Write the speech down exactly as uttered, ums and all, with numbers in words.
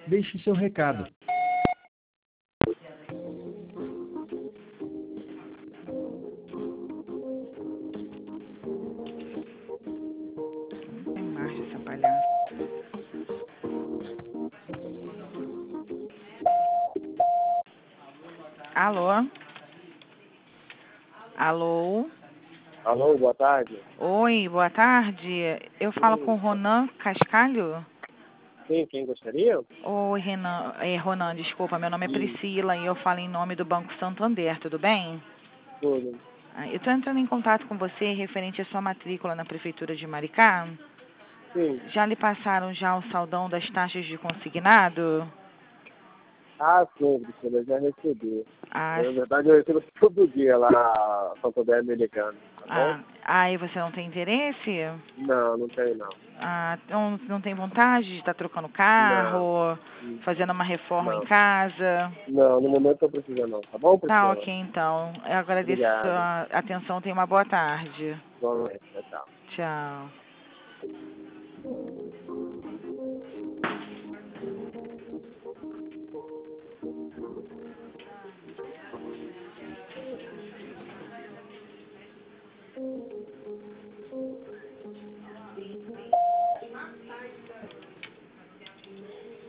Deixe seu recado. Tem marcha essa palhaça. Alô? Alô? Alô, boa tarde. Oi, boa tarde. Eu falo Sim. com o Ronan Cascalho? Sim, quem gostaria? Oi, Renan. É, Ronan, desculpa, meu nome é Priscila e eu falo em nome do Banco Santander, tudo bem? Tudo. Ah, eu estou entrando em contato com você referente à sua matrícula na Prefeitura de Maricá. Sim. Já lhe passaram já o saldão das taxas de consignado? Ah, sim, Priscila, eu já recebi. Ah, Na verdade, eu recebo todo dia lá na Santander Americana, tá bom? ah, aí você não tem interesse? Não, não tem não. Ah, então não tem vontade de estar trocando Não. carro, fazendo uma reforma em Não. casa? Não, no momento eu preciso não, tá bom, Tá Priscila? ok, então. Eu agradeço a Obrigado. sua atenção. Tenha uma boa tarde. Boa noite, tchau. Tchau.